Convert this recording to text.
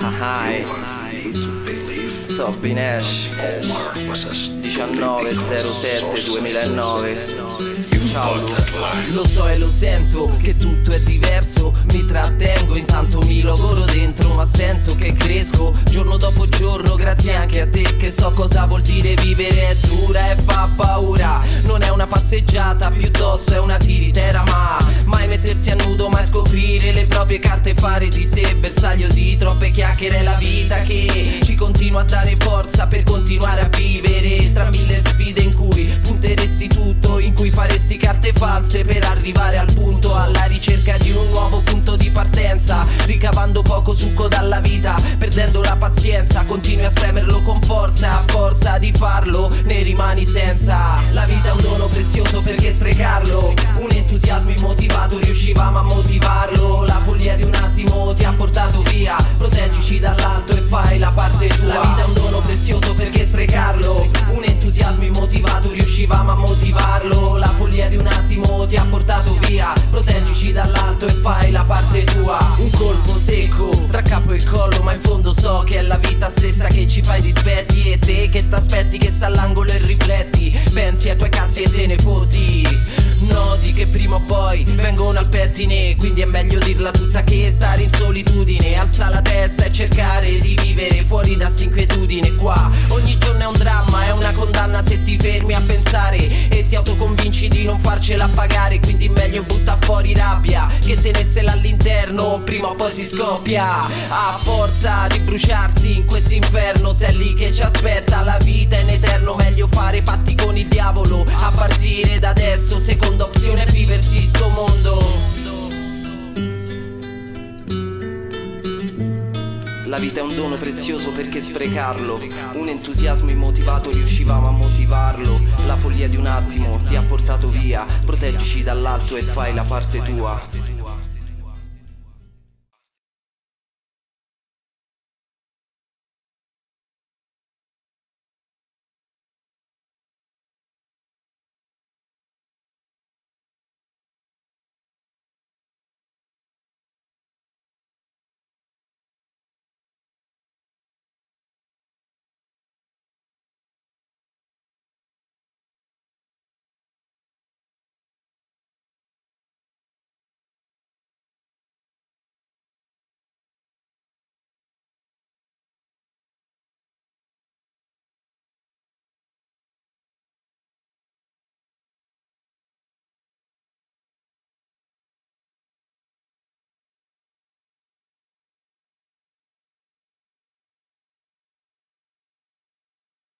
Hi, Sobby Nash 19/07/2009. Ciao Lu. Lo so e lo sento che tutto è diverso. Mi trattengo, intanto mi logoro dentro, ma sento che cresco giorno dopo giorno, grazie anche a te che so cosa vuol dire vivere. È dura e fa paura, non è una passeggiata, piuttosto è una tiritera. Ma mai mettersi a nudo, mai scoprire le proprie carte, fare di sé bersaglio di troppe chiacchiere. È la vita che ci continua a dare forza per continuare a vivere tra mille sfide in cui punteresti tutto, in cui faresti carte false per arrivare al punto, alla ricerca di un nuovo punto di partenza, ricavando poco succo dalla vita, perdendo la pazienza. Continui a spremerlo con forza, a forza di farlo ne rimani senza. La vita è un dono prezioso, perché sprecarlo? Un entusiasmo immotivato, riuscivamo a motivarlo. La follia di un attimo ti ha portato via, proteggici dall'alto e fai la parte tua. La vita è un dono prezioso, perché sprecarlo? Un entusiasmo immotivato, riuscivamo a motivarlo. La follia di un attimo ti ha portato via, proteggici dall'alto e fai la parte tua. Un colpo secco tra capo e collo, ma in fondo so che è la vita stessa che ci fa i dispetti. E te che t'aspetti che sta all'angolo e rifletti, pensi ai tuoi cazzi e te ne foti. Nodi che prima o poi vengono al pettine, quindi è meglio dirla tutta che stare in solitudine. Alza la testa e cercare di vivere fuori da sta inquietudine. Qua ogni giorno è un dramma, è una condanna se ti fermi a pensare e ti autoconvinci di non farcela pagare. Quindi meglio butta fuori rabbia che tenersela all'interno, prima o poi si scoppia. A forza di bruciarsi in quest'inferno, se è lì che ci aspetta la vita in eterno. Meglio fare patti con il diavolo a partire da adesso. Seconda opzione è viversi sto mondo. La vita è un dono prezioso, perché sprecarlo? Un entusiasmo immotivato, riuscivamo a motivarlo. La follia di un attimo ti ha portato via, proteggici dall'alto e fai la parte tua.